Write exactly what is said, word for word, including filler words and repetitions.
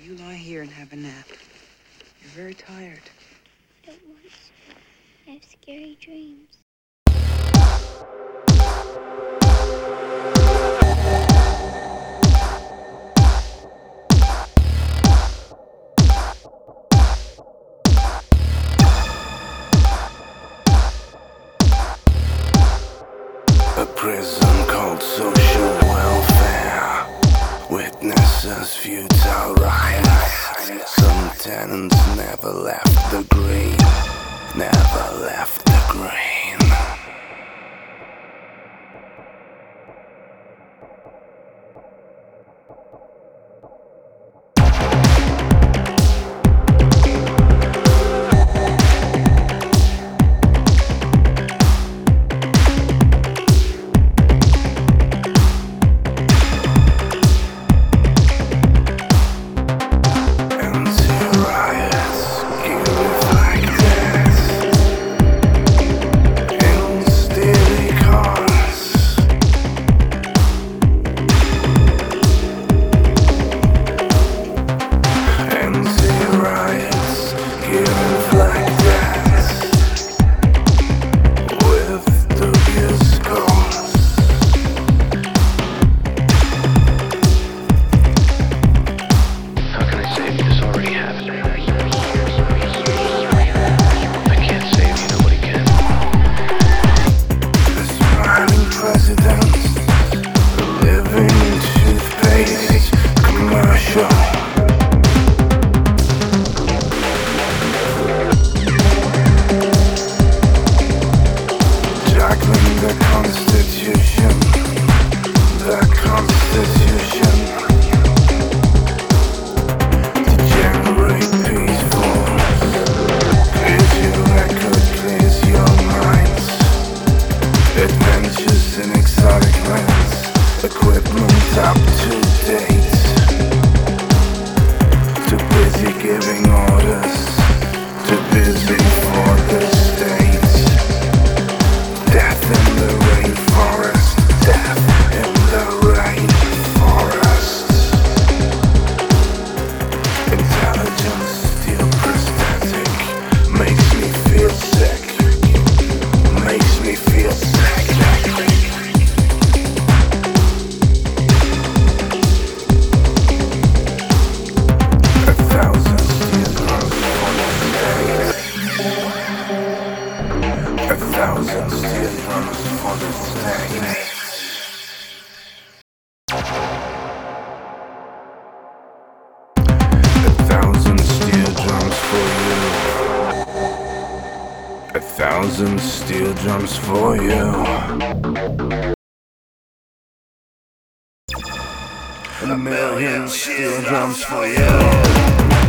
you lie here and have a nap. You're very tired. I don't want to. I have scary dreams. A prison called social welfare witnesses futile riots. Some tenants never left the green, never left the green. Equipment up to date. Too busy giving orders, too busy for the state. Death in the rainforest, death in the rainforest. Intelligence still prosthetic, makes me feel sick, makes me feel sick. A thousand steel drums for the state. A thousand steel drums for you. A thousand steel drums for you. A million steel drums for you.